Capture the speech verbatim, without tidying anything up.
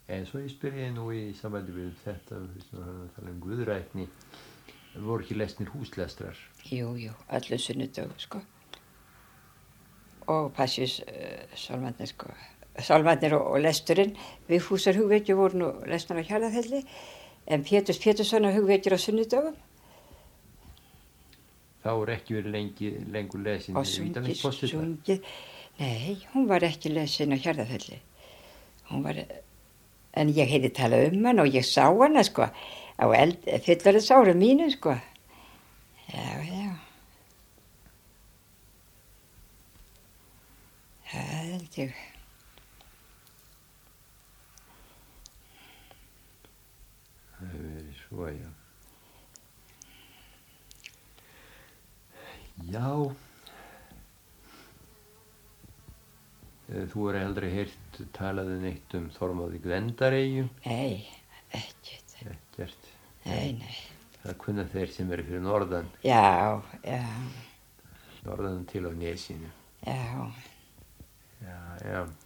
En svo ég spyrja nú í sambandi við þetta, við tala um guðrætni, voru ekki lesnir húslestrar? Jú, jú, öllu sunnudögum, sko. Og passjus uh, sálmarnir, sko. Sálmarnir og, og lesturinn, Vigfúsar hugvekjur voru nú lesnar á Hjarðarfelli, en Péturs Péturssonar hugvekjur á sunnudögum. Þá er ekki verið lengi, lengur lesin Og sungið, sungið, nei, hún var ekki lesin á Hjarðarfelli. Hún var, en ég heiti tala um hann og ég sá hana, sko, á fullorðins árum mínu, sko. Já, já. Það held ég. Það hefur verið svo, já. Já. Þú er aldrei heyrt talaðu neitt um Þormóði Gvendareyju? Nei, ekkert. Ekkert. Nei, nei. Það kunna þeir sem eru fyrir norðan. Já, já. Norðan til á nesinu. Já. Já, já.